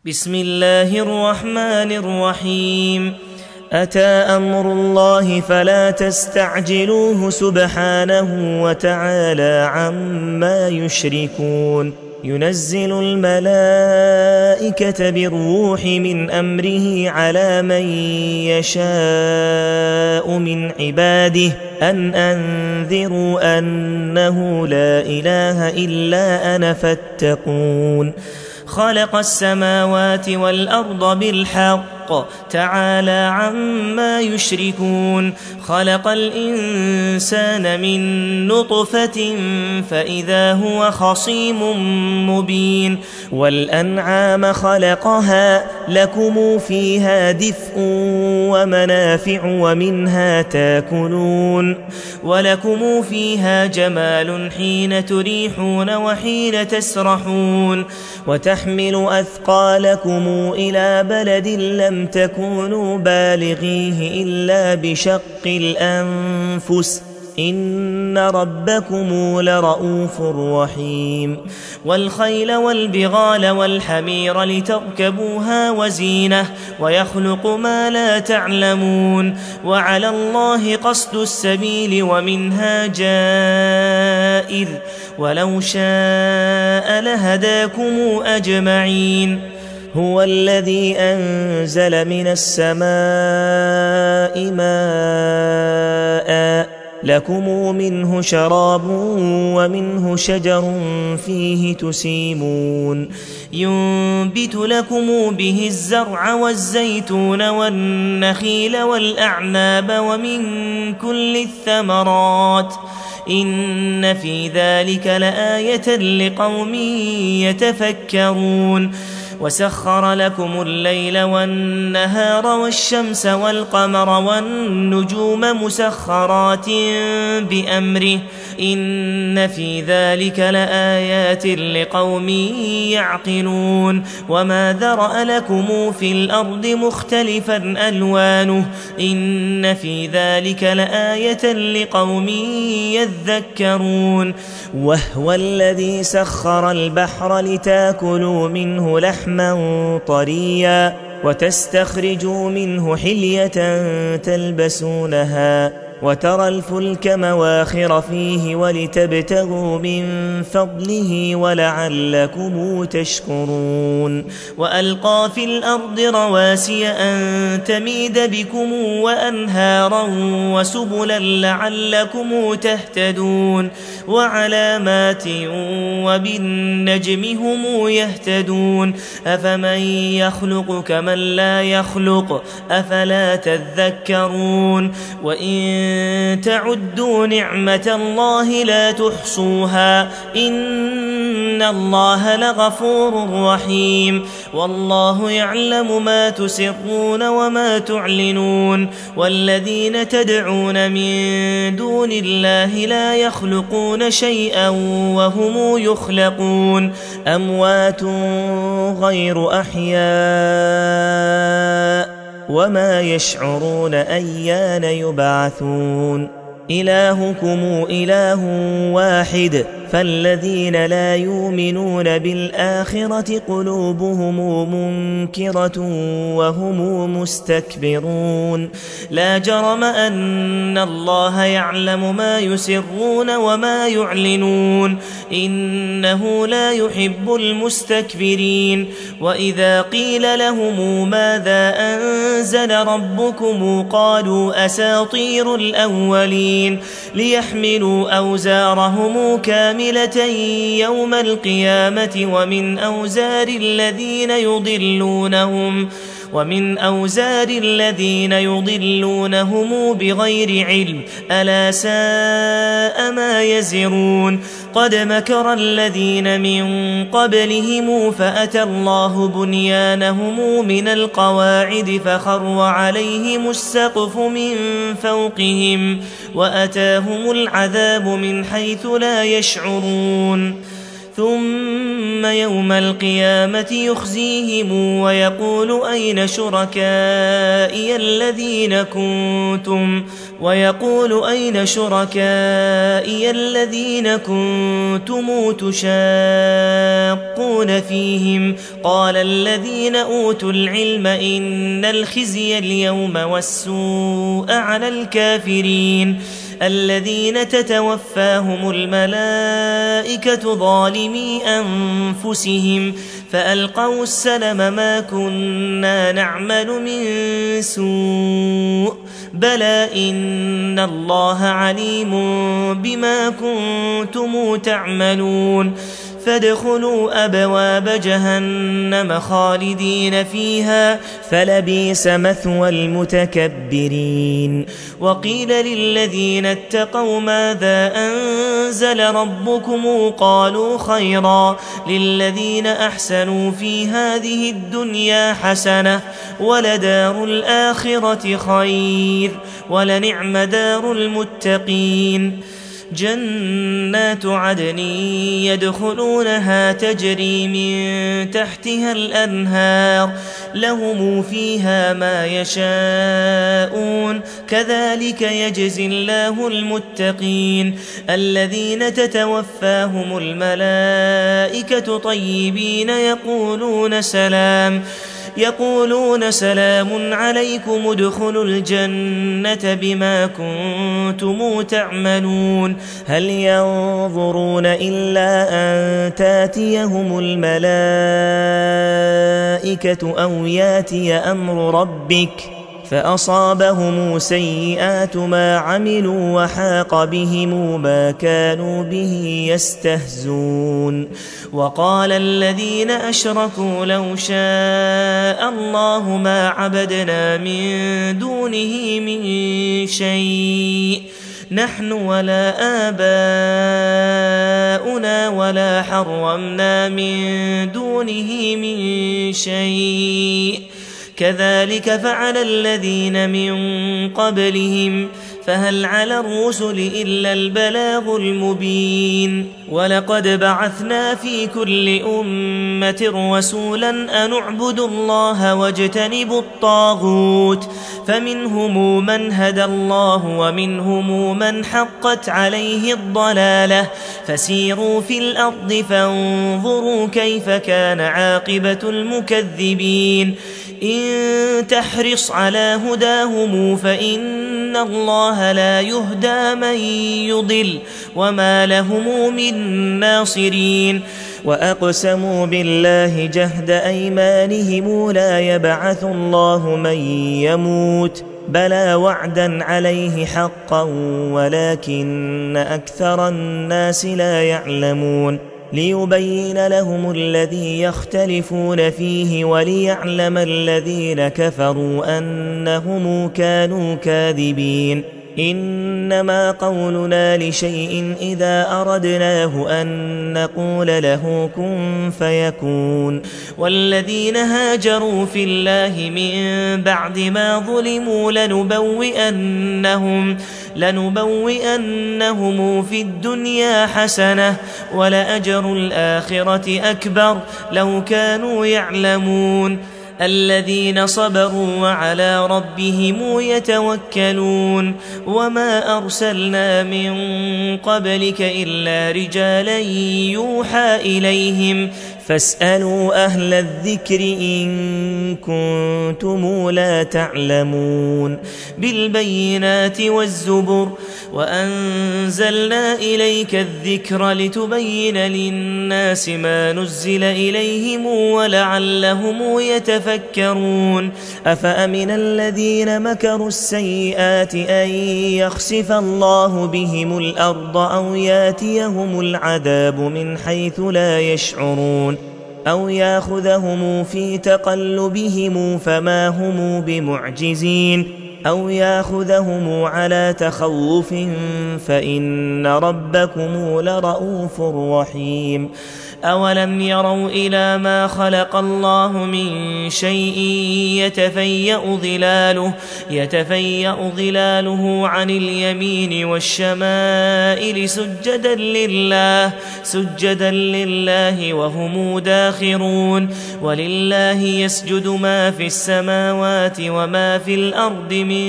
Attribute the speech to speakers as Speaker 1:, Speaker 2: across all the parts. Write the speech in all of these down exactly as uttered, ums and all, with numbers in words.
Speaker 1: بسم الله الرحمن الرحيم. أتى أمر الله فلا تستعجلوه سبحانه وتعالى عما يشركون. ينزل الملائكة بالروح من أمره على من يشاء من عباده أن أنذروا أنه لا إله إلا أنا فاتقون. خلق السماوات والأرض بالحق تعالى عما يشركون. خلق الإنسان من نطفة فإذا هو خصيم مبين. والأنعام خلقها لكم فيها دفء ومنافع ومنها تاكلون ولكم فيها جمال حين تريحون وحين تسرحون وتحمل أثقالكم إلى بلد لم تكونوا بالغيه إلا بشق الأنفس إن ربكم لرؤوف رحيم. والخيل والبغال والحمير لتركبوها وزينة ويخلق ما لا تعلمون. وعلى الله قصد السبيل ومنها جائر ولو شاء لهداكم أجمعين. هو الذي أنزل من السماء ماء لكم منه شراب ومنه شجر فيه تسيمون. ينبت لكم به الزرع والزيتون والنخيل والأعناب ومن كل الثمرات إن في ذلك لآية لقوم يتفكرون. وسخر لكم الليل والنهار والشمس والقمر والنجوم مسخرات بأمره إن في ذلك لآيات لقوم يعقلون. وما ذرأ لكم في الأرض مختلفا ألوانه إن في ذلك لآية لقوم يذكرون. وهو الذي سخر البحر لتاكلوا منه لحما طريا وتستخرجوا منه حلية تلبسونها وترى الفلك مواخر فيه ولتبتغوا من فضله ولعلكم تشكرون. وألقى في الأرض رواسي أن تميد بكم وأنهارا وسبلا لعلكم تهتدون. وعلامات وبالنجم هم يهتدون. أفمن يخلق كمن لا يخلق أفلا تذكرون. وإن تعدوا نعمة الله لا تحصوها إن الله لغفور رحيم. والله يعلم ما تسرون وما تعلنون. والذين تدعون من دون الله لا يخلقون شيئا وهم يخلقون أموات غير أحياء وما يشعرون أيان يبعثون. إلهكم إله واحد فالذين لا يؤمنون بالآخرة قلوبهم منكرة وهم مستكبرون. لا جرم أن الله يعلم ما يسرون وما يعلنون إنه لا يحب المستكبرين. وإذا قيل لهم ماذا أنزل ربكم قالوا أساطير الأولين ليحملوا أوزارهم كاملة يوم القيامة ومن أوزار الذين يضلونهم ومن أوزار الذين يضلونهم بغير علم ألا ساء ما يزرون. قد مكر الذين من قبلهم فأتى الله بنيانهم من القواعد فخر عليهم السقف من فوقهم وأتاهم العذاب من حيث لا يشعرون. ثم يوم القيامة يخزيهم ويقول أين شركائي الذين كنتم ويقول أين شركائي الذين كنتم تشاقون فيهم قال الذين أوتوا العلم إن الخزي اليوم والسوء على الكافرين الذين تتوفاهم الملائكة ظالمي أنفسهم فألقوا السلم ما كنا نعمل من سوء بلى إن الله عليم بما كنتم تعملون فادخلوا أبواب جهنم خالدين فيها فلبئس مثوى المتكبرين وقيل للذين اتقوا ماذا أنزل ربكم قالوا خيرا للذين أحسنوا في هذه الدنيا حسنة ولدار الآخرة خير ولنعم دار المتقين جنات عدن يدخلونها تجري من تحتها الأنهار لهم فيها ما يشاءون كذلك يجزي الله المتقين الذين تتوفاهم الملائكة طيبين يقولون سلام يقولون سلام عليكم ادخلوا الجنة بما كنتم تعملون هل ينظرون إلا أن تاتيهم الملائكة أو ياتي أمر ربك فأصابهم سيئات ما عملوا وحاق بهم ما كانوا به يستهزون وقال الذين أشركوا لو شاء الله ما عبدنا من دونه من شيء نحن ولا آباؤنا ولا حرمنا من دونه من شيء كذلك فعل الذين من قبلهم فهل على الرسل إلا البلاغ المبين ولقد بعثنا في كل أمة رسولا أن اعبدوا الله واجتنبوا الطاغوت فمنهم من هدى الله ومنهم من حقت عليه الضلالة فسيروا في الأرض فانظروا كيف كان عاقبة المكذبين إن تحرص على هداهم فإن الله لا يهدى من يضل وما لهم من ناصرين وأقسموا بالله جهد أيمانهم لا يبعث الله من يموت بلى وعدا عليه حقا ولكن أكثر الناس لا يعلمون ليبين لهم الذي يختلفون فيه وليعلم الذين كفروا أنهم كانوا كاذبين إنما قولنا لشيء إذا أردناه أن نقول له كن فيكون والذين هاجروا في الله من بعد ما ظلموا لنبوئنهم لنبوئنهم في الدنيا حسنة ولأجر الآخرة أكبر لو كانوا يعلمون الذين صبروا وعلى ربهم يتوكلون وما أرسلنا من قبلك إلا رجالا يوحى إليهم فاسألوا أهل الذكر إن كنتم لا تعلمون بالبينات والزبر وأنزلنا إليك الذكر لتبين للناس ما نزل إليهم ولعلهم يتفكرون أفأمن الذين مكروا السيئات أن يخسف الله بهم الأرض أو ياتيهم العذاب من حيث لا يشعرون أو ياخذهم في تقلبهم فما هم بمعجزين أو ياخذهم على تخوف فإن ربكم لرؤوف رحيم أولم يروا إلى ما خلق الله من شيء يتفيأ ظلاله, يتفيأ ظلاله عن اليمين والشمائل سجدا لله, سجدا لله وهم داخرون. ولله يسجد ما في السماوات وما في الأرض من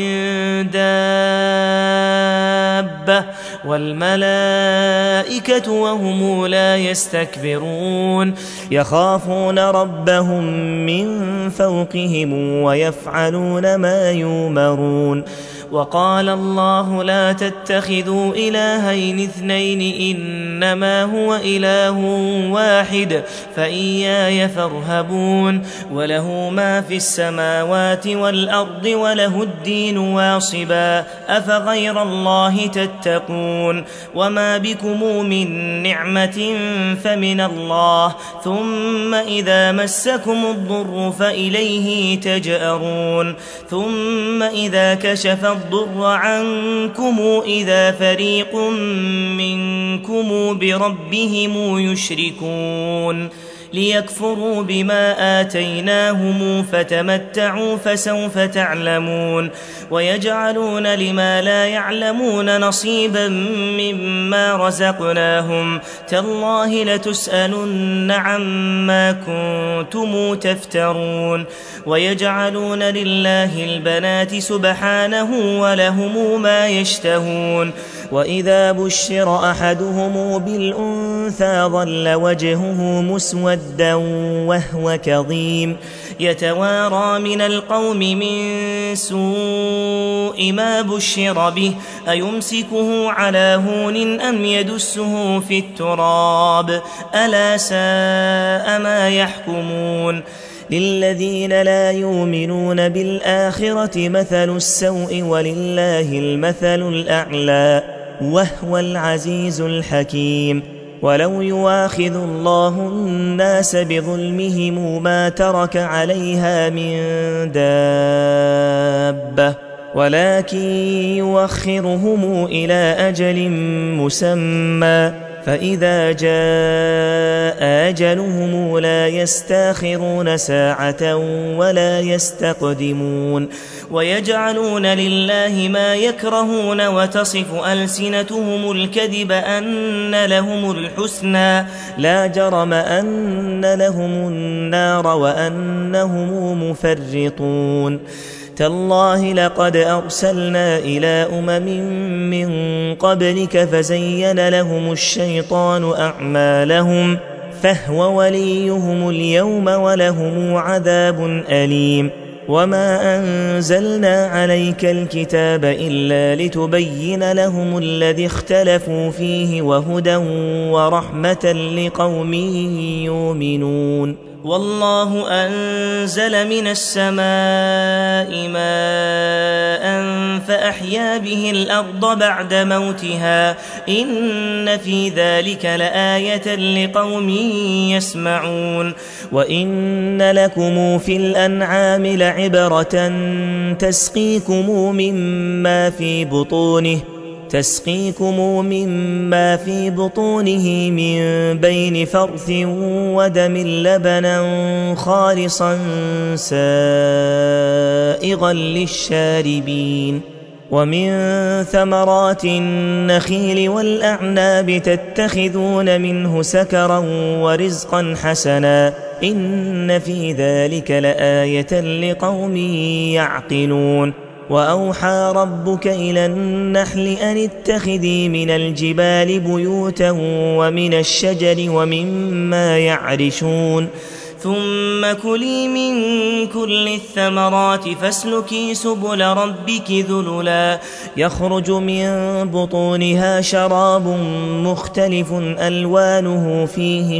Speaker 1: دابة والملائكة وهم لا يستكبرون يخافون ربهم من فوقهم ويفعلون ما يؤمرون. وقال الله لا تتخذوا إلهين اثنين إنما هو إله واحد فإياي فارهبون. وله ما في السماوات والأرض وله الدين واصبا أفغير الله تتقون. وما بكم من نعمة فمن الله ثم إذا مسكم الضر فإليه تجأرون. ثم إذا كشف الضر عنكم إذا فريق منكم بربهم يشركون ليكفروا بما آتيناهم فتمتعوا فسوف تعلمون. ويجعلون لما لا يعلمون نصيبا مما رزقناهم تالله لتسألن عما كنتم تفترون. ويجعلون لله البنات سبحانه ولهم ما يشتهون. وإذا بشر أحدهم بالأنثى ظل وجهه مسودا وهو كظيم يتوارى من القوم من سوء ما بشر به أيمسكه على هون أم يدسه في التراب ألا ساء ما يحكمون. للذين لا يؤمنون بالآخرة مثل السوء ولله المثل الأعلى وهو العزيز الحكيم. ولو يواخذ الله الناس بظلمهم ما ترك عليها من دابة ولكن يوخرهم إلى أجل مسمى فإذا جاء أجلهم لا يستاخرون ساعة ولا يستقدمون. ويجعلون لله ما يكرهون وتصف ألسنتهم الكذب أن لهم الحسنى لا جرم أن لهم النار وأنهم مفرطون. تالله لقد أرسلنا إلى أمم من قبلك فزين لهم الشيطان أعمالهم فهو وليهم اليوم ولهم عذاب أليم. وما أنزلنا عليك الكتاب إلا لتبين لهم الذي اختلفوا فيه وهدى ورحمة لقوم يؤمنون. والله أنزل من السماء ماء فأحيا به الأرض بعد موتها إن في ذلك لآية لقوم يسمعون. وإن لكم في الأنعام لعبرة تسقيكم مما في بطونه تسقيكم مما في بطونه من بين فرث ودم لبنا خالصا سائغا للشاربين. ومن ثمرات النخيل والأعناب تتخذون منه سكرا ورزقا حسنا إن في ذلك لآية لقوم يعقلون. وأوحى ربك إلى النحل أن اتخذي من الجبال بيوتا ومن الشجر ومما يعرشون ثم كلي من كل الثمرات فاسلكي سبل ربك ذللا يخرج من بطونها شراب مختلف ألوانه فيه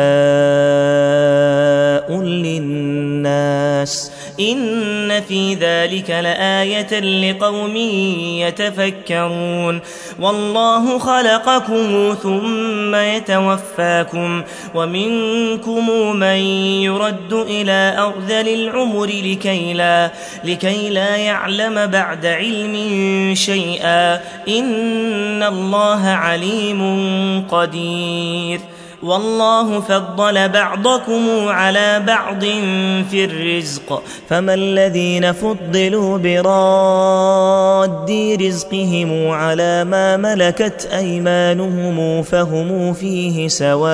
Speaker 1: شفاء للناس إن في ذلك لآية لقوم يتفكرون. والله خلقكم ثم يتوفاكم ومنكم من يرد إلى أرذل العمر لكي لا, لكي لا يعلم بعد علم شيئا إن الله عليم قدير. والله فضل بعضكم على بعض في الرزق
Speaker 2: فما الذين فضلوا براد رزقهم على ما ملكت أيمانهم فهم فيه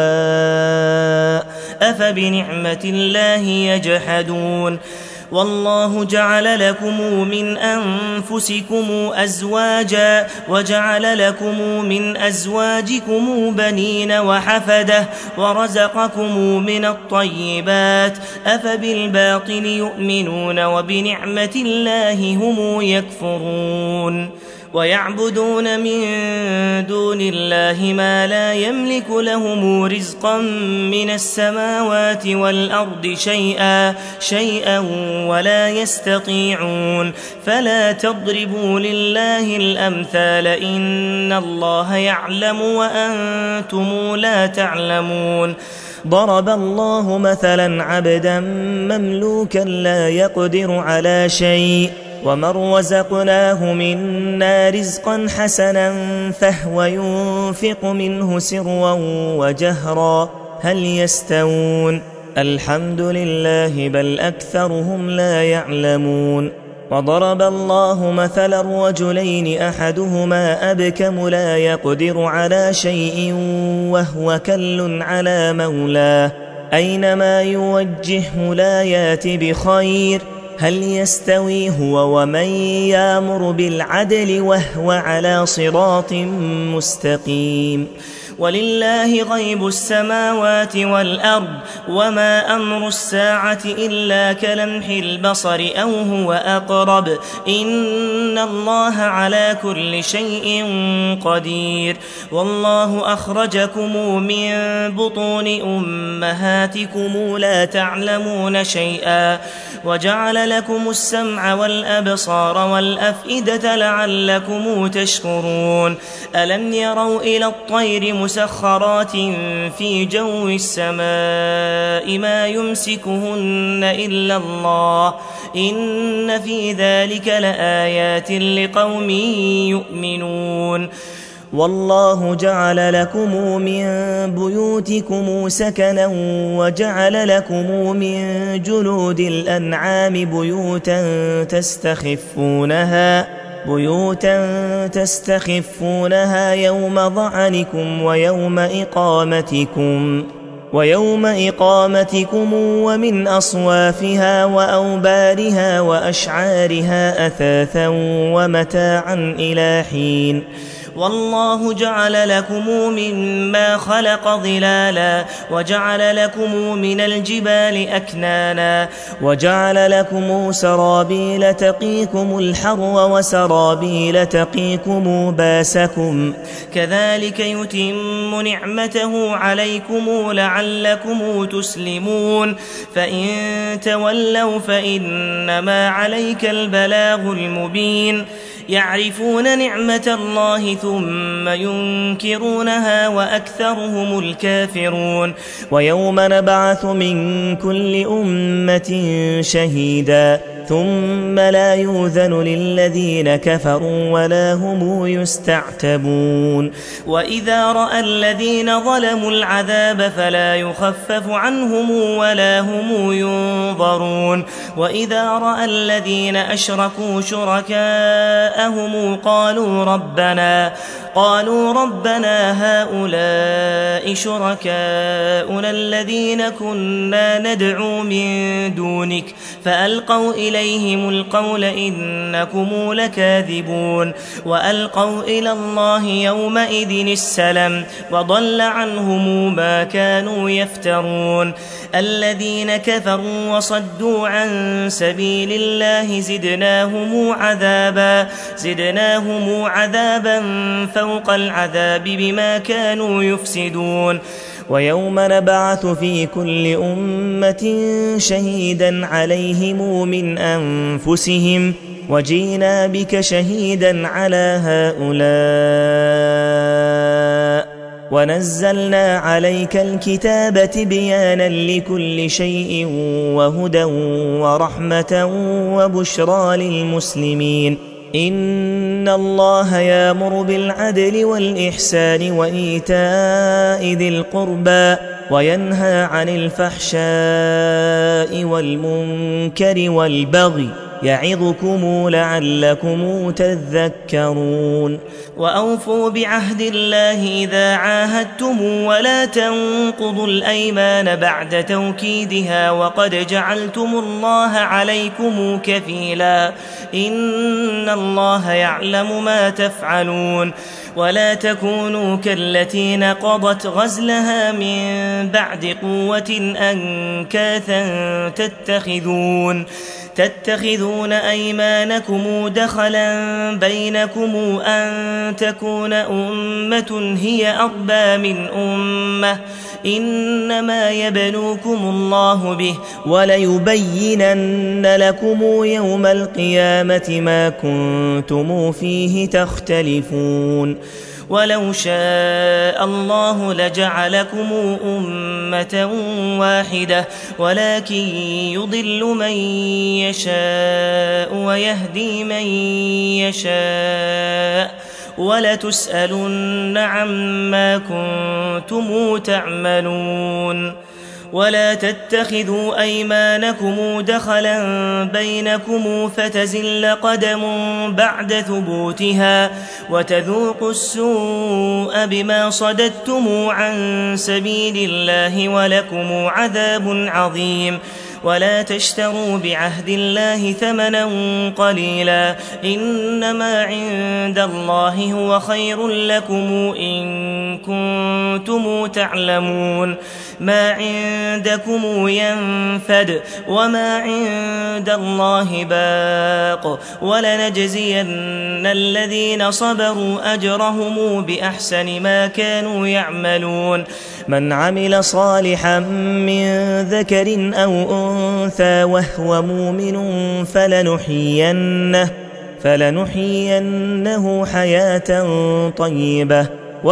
Speaker 2: سواء
Speaker 1: أفبنعمة الله يجحدون والله جعل لكم من أنفسكم أزواجا وجعل لكم من أزواجكم بنين وحفدة ورزقكم من الطيبات أفبالباطل يؤمنون وبنعمة الله هم يكفرون ويعبدون من دون الله ما لا يملك لهم رزقا من السماوات والأرض شيئا شيئا ولا يستطيعون فلا تضربوا لله الأمثال إن الله يعلم وأنتم لا تعلمون
Speaker 2: ضرب الله مثلا عبدا مملوكا لا يقدر على شيء ومن رزقناه منا رزقا حسنا فهو ينفق منه سرا وجهرا هل يستوون الحمد لله بل أكثرهم لا يعلمون وضرب الله مثلا رجلين أحدهما أبكم لا يقدر على شيء وهو كل على مولاه أينما يوجهه لا يات بخير هل يستوي هو ومن يأمر بالعدل وهو على صراط مستقيم
Speaker 1: ولله غيب السماوات والأرض وما أمر الساعة إلا كلمح البصر أو هو أقرب إن الله على كل شيء قدير والله أخرجكم من بطون أمهاتكم لا تعلمون شيئا وجعل لكم السمع والأبصار والأفئدة لعلكم تشكرون ألم يروا إلى الطير مسخرات في جو السماء ما يمسكهن إلا الله إن في ذلك لآيات لقوم يؤمنون
Speaker 2: والله جعل لكم من بيوتكم سكنا وجعل لكم من جلود الأنعام بيوتا تستخفونها بيوتا تستخفونها يوم ظعنكم ويوم إقامتكم ويوم إقامتكم ومن أصوافها وأوبارها وأشعارها أثاثا ومتاعا إلى حين
Speaker 1: والله جعل لكم مما خلق ظلالا وجعل لكم من الجبال أكنانا
Speaker 2: وجعل لكم سرابيل تقيكم الحر وسرابيل تقيكم باسكم
Speaker 1: كذلك يتم نعمته عليكم لعلكم تسلمون فإن تولوا فإنما عليك البلاغ المبين يعرفون نعمة الله ثم ينكرونها وأكثرهم الكافرون
Speaker 2: ويوم نبعث من كل أمة شهيدا ثم لا يؤذن للذين كفروا ولا هم يستعتبون
Speaker 1: وإذا رأى الذين ظلموا العذاب فلا يخفف عنهم ولا هم ينظرون وإذا رأى الذين أشركوا شركاءهم قالوا ربنا قالوا ربنا هؤلاء شركاؤنا الذين كنا ندعو من دونك فألقوا إليهم القول إنكم لكاذبون وألقوا إلى الله يومئذ السلام وضل عنهم ما كانوا يفترون الذين كفروا وصدوا عن سبيل الله زدناهم عذابا زدناهم عذابا فوق العذاب بما كانوا يفسدون
Speaker 2: ويوم نبعث في كل أمة شهيدا عليهم من أنفسهم وجينا بك شهيدا على هؤلاء ونزلنا عليك الكتاب تبيانا لكل شيء وهدى ورحمة وبشرى للمسلمين إن الله يأمر بالعدل والإحسان وإيتاء ذي القربى وينهى عن الفحشاء والمنكر والبغي يعظكم لعلكم تذكرون
Speaker 1: وأوفوا بعهد الله إذا عاهدتم ولا تنقضوا الأيمان بعد توكيدها وقد جعلتم الله عليكم كفيلا إن الله يعلم ما تفعلون ولا تكونوا كالتي نقضت غزلها من بعد قوة أنكاثا تتخذون تتخذون أيمانكم دخلا بينكم أن تكون أمة هي أربى من أمة إنما يبلوكم الله به
Speaker 2: وليبينن لكم يوم القيامة ما كنتم فيه تختلفون
Speaker 1: ولو شاء الله لجعلكم أمة واحدة ولكن يضل من يشاء ويهدي من يشاء ولتسألن عما كنتم تعملون ولا تتخذوا أيمانكم دخلا بينكم فتزل قدم بعد ثبوتها وتذوقوا السوء بما صددتم عن سبيل الله ولكم عذاب عظيم ولا تشتروا بعهد الله ثمنا قليلا إنما عند الله هو خير لكم إن كنتم تعلمون ما عندكم ينفد وما عند الله باق ولنجزين الذين صبروا أجرهم بأحسن ما كانوا يعملون
Speaker 2: من عمل صالحا من ذكر أو أنثى وهو مؤمن فلنحيينه, فلنحيينه حياة طيبة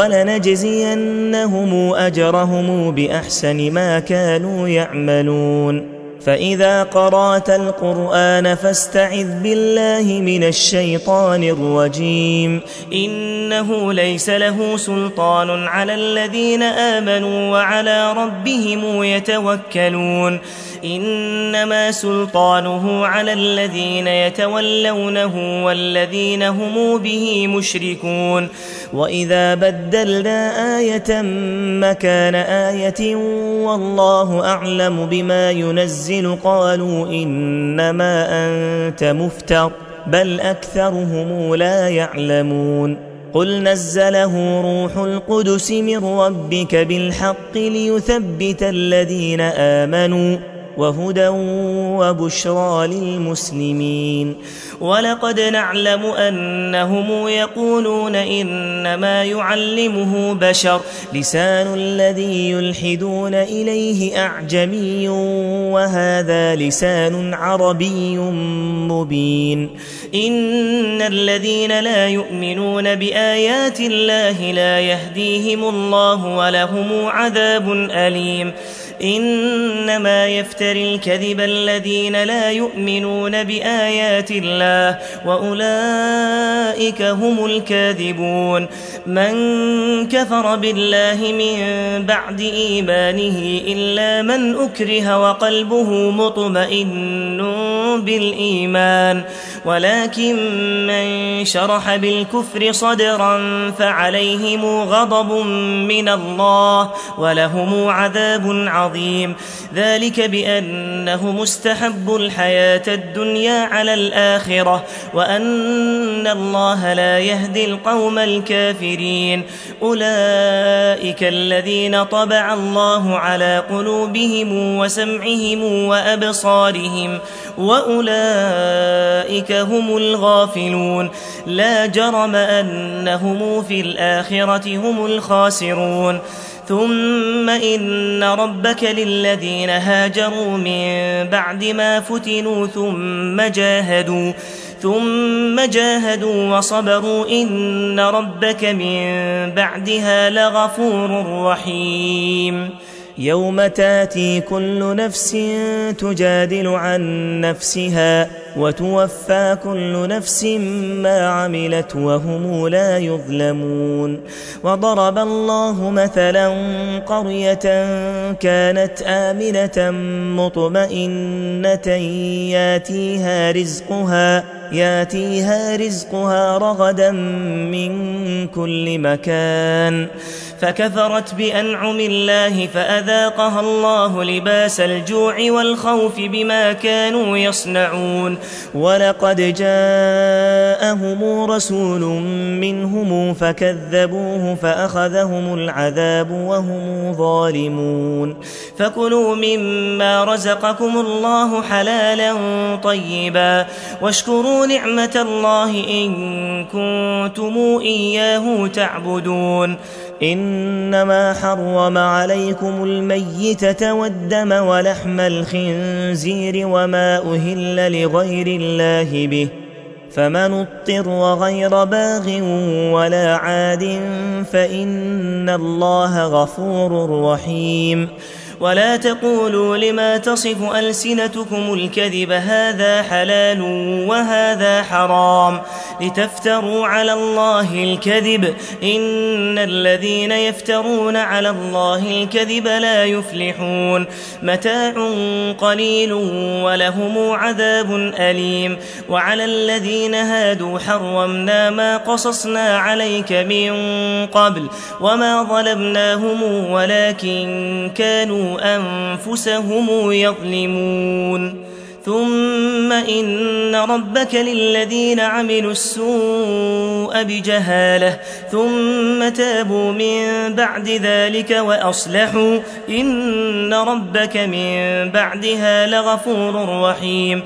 Speaker 2: ولنجزينهم أجرهم بأحسن ما كانوا يعملون فإذا قرأت القرآن فاستعذ بالله من الشيطان الرجيم
Speaker 1: إنه ليس له سلطان على الذين آمنوا وعلى ربهم يتوكلون إنما سلطانه على الذين يتولونه والذين هم به مشركون
Speaker 2: وإذا بدلنا آية مكان آية والله أعلم بما ينزل قالوا إنما أنت مفتر بل أكثرهم لا يعلمون قل نزله روح القدس من ربك بالحق ليثبت الذين آمنوا وهدى وبشرى للمسلمين
Speaker 1: ولقد نعلم أنهم يقولون إنما يعلمه بشر
Speaker 2: لسان الذي يلحدون إليه أعجمي وهذا لسان عربي مبين
Speaker 1: إن الذين لا يؤمنون بآيات الله لا يهديهم الله ولهم عذاب أليم إنما يفتري الكذب الذين لا يؤمنون بآيات الله وأولئك هم الكاذبون من كفر بالله من بعد إيمانه إلا من أكره وقلبه مطمئن بالإيمان ولكن من شرح بالكفر صدرا فعليهم غضب من الله ولهم عذاب عظيم ذلك بأنهم استحبوا الحياة الدنيا على الآخرة وأن الله لا يهدي القوم الكافرين أولئك الذين طبع الله على قلوبهم وسمعهم وأبصارهم وأولئك هم الغافلون لا جرم أنهم في الآخرة هم الخاسرون ثم إن ربك للذين هاجروا من بعد ما فتنوا ثم جاهدوا ثم جاهدوا وصبروا إن ربك من بعدها لغفور رحيم
Speaker 2: يوم تاتي كل نفس تجادل عن نفسها وتوفى كل نفس ما عملت وهم لا يظلمون. وضرب الله مثلا قرية كانت آمنة مطمئنة ياتيها رزقها ياتيها رزقها رغدا من كل مكان فكفرت بأنعم الله فأذاقها الله لباس الجوع والخوف بما كانوا يصنعون. ولقد جاءهم رسول منهم فكذبوه فأخذهم العذاب وهم ظالمون. فكلوا مما رزقكم الله حلالا طيبا واشكروا نعمة الله إن كنتم إياه تعبدون. إنما حرم عليكم الميتة والدم ولحم الخنزير وما أهل لغير الله به فمن اضطر غير باغ ولا عاد فإن الله غفور رحيم. ولا تقولوا لما تصف ألسنتكم الكذب هذا حلال وهذا حرام لتفتروا على الله الكذب إن الذين يفترون على الله الكذب لا يفلحون. متاع قليل ولهم عذاب أليم. وعلى الذين هادوا حرمنا ما قصصنا عليك من قبل وما ظلمناهم ولكن كانوا أنفسهم يظلمون. ثم إن ربك للذين عملوا السوء بجهالة ثم تابوا من بعد ذلك وأصلحوا إن ربك من بعدها لغفور رحيم.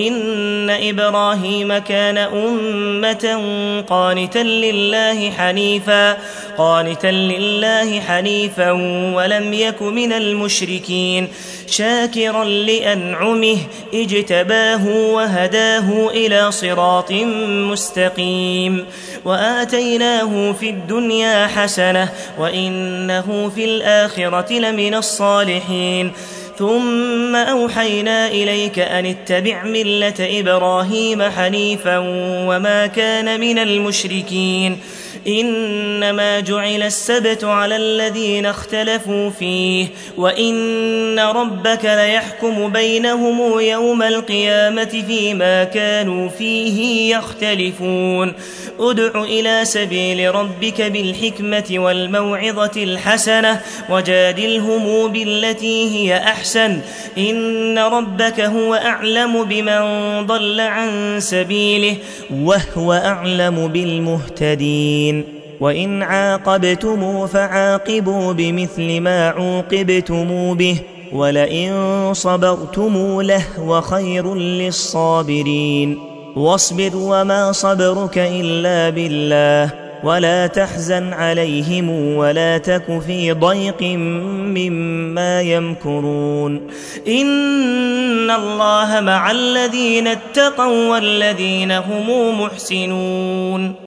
Speaker 2: إن إبراهيم كان أمة قانتا لله حنيفا قانتا لله حنيفا ولم يك من المشركين شاكرا لأنعمه اجتباه وهداه إلى صراط مستقيم. وآتيناه في الدنيا حسنة وإنه في الآخرة لمن الصالحين. ثم أوحينا إليك أن اتبع ملة إبراهيم حنيفا وما كان من المشركين. إنما جعل السبت على الذين اختلفوا فيه وإن ربك ليحكم بينهم يوم القيامة فيما كانوا فيه يختلفون. ادع إلى سبيل ربك بالحكمة والموعظة الحسنة وجادلهم بالتي هي أحسن إن ربك هو أعلم بمن ضل عن سبيله وهو أعلم بالمهتدين. وإن عاقبتم فعاقبوا بمثل ما عوقبتم به ولئن صبرتم لهو خير للصابرين. واصبر وما صبرك إلا بالله ولا تحزن عليهم ولا تك في ضيق مما يمكرون. إن الله مع الذين اتقوا والذين هم محسنون.